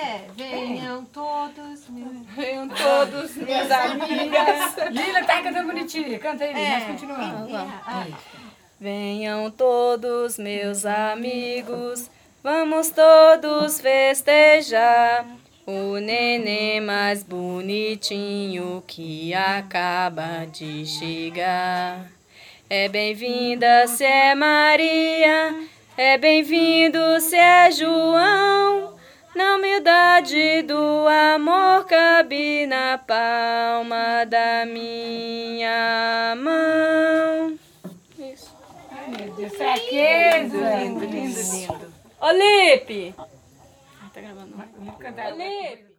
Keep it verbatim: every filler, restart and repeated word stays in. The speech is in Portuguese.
É, venham todos meus... Venham todos minhas amigas. Lila tá cantando bonitinho. Canta aí, É. nós continuamos. Ah, Venham todos meus amigos, vamos todos festejar o neném mais bonitinho que acaba de chegar. É bem-vinda se é Maria, é bem-vindo se é João, na humildade do amor cabe na palma da minha mão. Isso. Meu Deus, fraqueza. Lindo, lindo, lindo. Ô, Lipe! Vamos cantar. Lipe!